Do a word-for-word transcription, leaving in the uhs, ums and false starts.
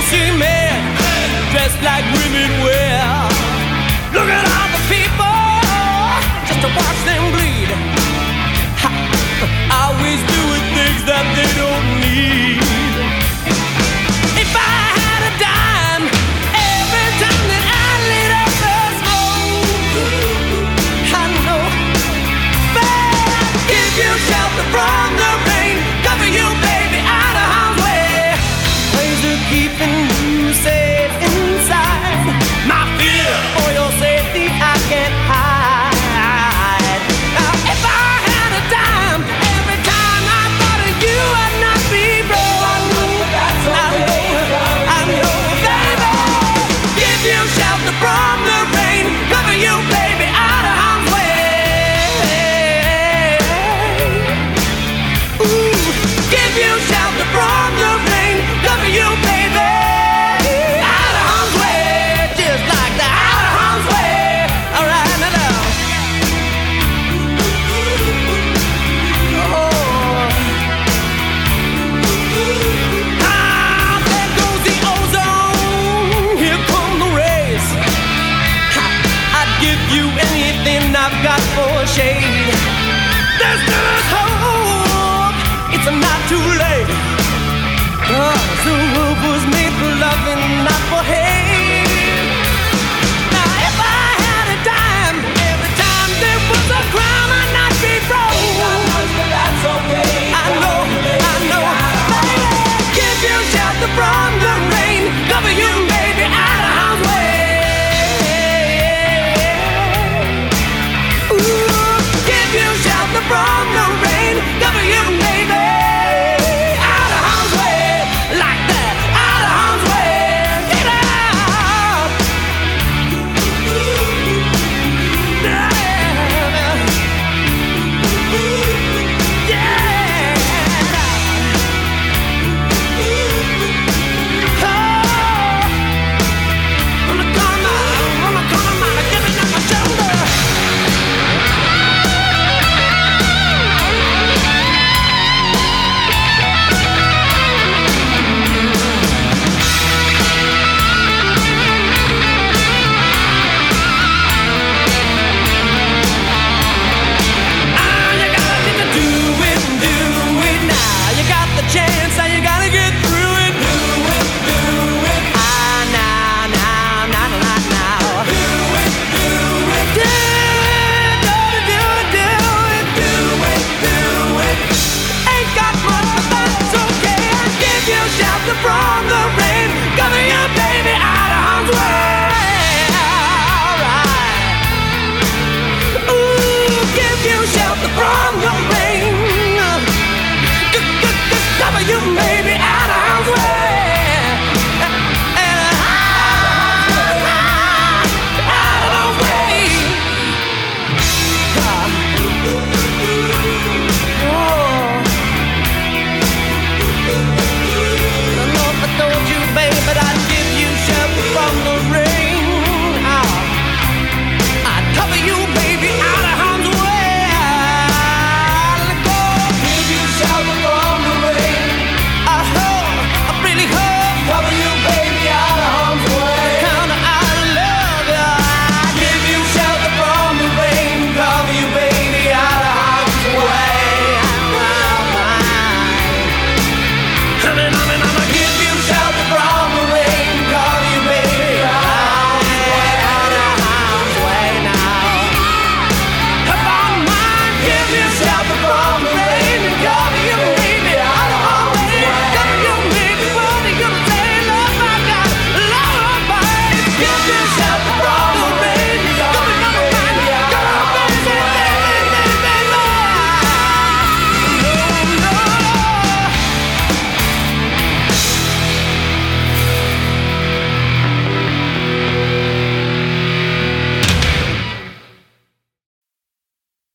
see men dressed like women wear. Look at all the people just to watch them bleed. Ha, always doing things that they don't need. If I had a dime every time that I lit up the smoke, I know that I'd give you shelter from the rain, cover you, baby, out of harm's way. Ways of keeping you safe inside. My fear for your safety I can't hide. Now if I had a dime every time I thought of you, I'd not be broke. I know, I know, baby. Give you shelter from the rain, cover you, baby, out of harm's way. Ooh, give you shelter from the rain, cover you, baby, out of harm's way. Just like the out of harm's way. All right, now down. Oh. Ah, there goes the ozone. Here come the rays. Ha, I'd give you anything I've got for shade. There's still hope. It's not too late. 'Cause the world was made for loving, not for hate.